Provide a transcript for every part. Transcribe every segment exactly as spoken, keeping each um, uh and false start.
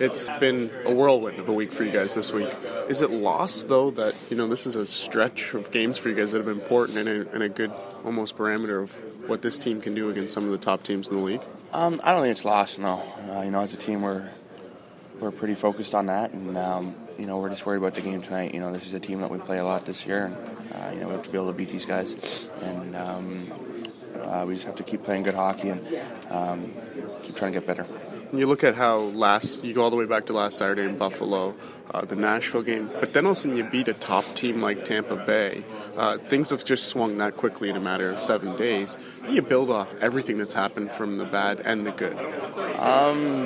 It's been a whirlwind of a week for you guys this week. Is it lost, though, that, you know, this is a stretch of games for you guys that have been important and a, and a good almost parameter of what this team can do against some of the top teams in the league? Um, I don't think it's lost, no. Uh, you know, as a team, we're we're pretty focused on that, and, um, you know, we're just worried about the game tonight. You know, this is a team that we play a lot this year, and, uh, you know, we have to be able to beat these guys. And um, uh, we just have to keep playing good hockey and um, keep trying to get better. You look at how last, you go all the way back to last Saturday in Buffalo, uh, the Nashville game, but then also you beat a top team like Tampa Bay. Uh, things have just swung that quickly in a matter of seven days. How do you build off everything that's happened from the bad and the good? Um,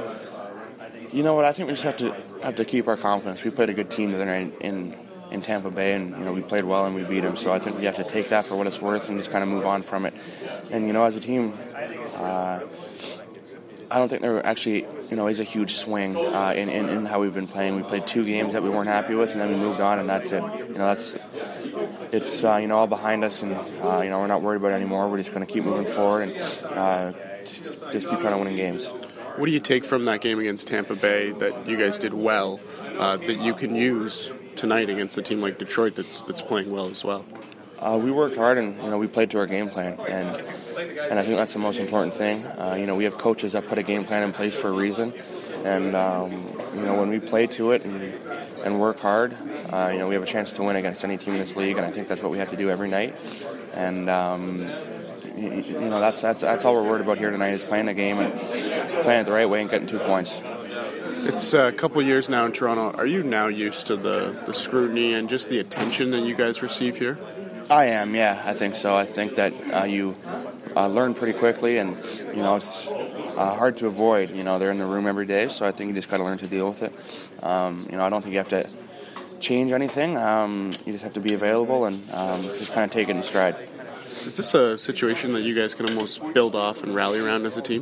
you know what? I think we just have to have to keep our confidence. We played a good team the other night in in Tampa Bay, and you know we played well and we beat them. So I think we have to take that for what it's worth and just kind of move on from it. And you know, as a team, uh, I don't think there actually, you know, is a huge swing uh, in, in, in how we've been playing. We played two games that we weren't happy with, and then we moved on, and that's it. You know, that's it's uh, you know all behind us, and uh, you know we're not worried about it anymore. We're just going to keep moving forward and uh, just, just keep trying to win games. What do you take from that game against Tampa Bay that you guys did well uh, that you can use tonight against a team like Detroit that's that's playing well as well? Uh, we worked hard, and you know we played to our game plan, and and I think that's the most important thing. Uh, you know we have coaches that put a game plan in place for a reason, and um, you know when we play to it and and work hard, uh, you know we have a chance to win against any team in this league, and I think that's what we have to do every night. And um, you, you know that's that's that's all we're worried about here tonight is playing the game and playing it the right way and getting two points. It's a couple years now in Toronto. Are you now used to the, the scrutiny and just the attention that you guys receive here? I am, yeah, I think so. I think that uh, you uh, learn pretty quickly, and you know it's uh, hard to avoid. You know, they're in the room every day, so I think you just got to learn to deal with it. Um, you know, I don't think you have to change anything. Um, you just have to be available and um, just kind of take it in stride. Is this a situation that you guys can almost build off and rally around as a team?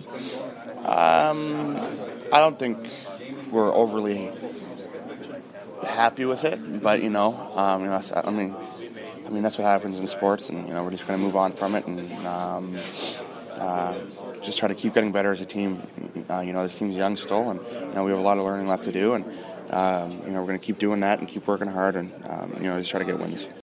Um, I don't think we're overly happy with it, but you know, um, you know, I mean. I mean, that's what happens in sports, and, you know, we're just going to move on from it and um, uh, just try to keep getting better as a team. Uh, you know, this team's young still, and, you know, we have a lot of learning left to do, and, um, you know, we're going to keep doing that and keep working hard and, um, you know, just try to get wins.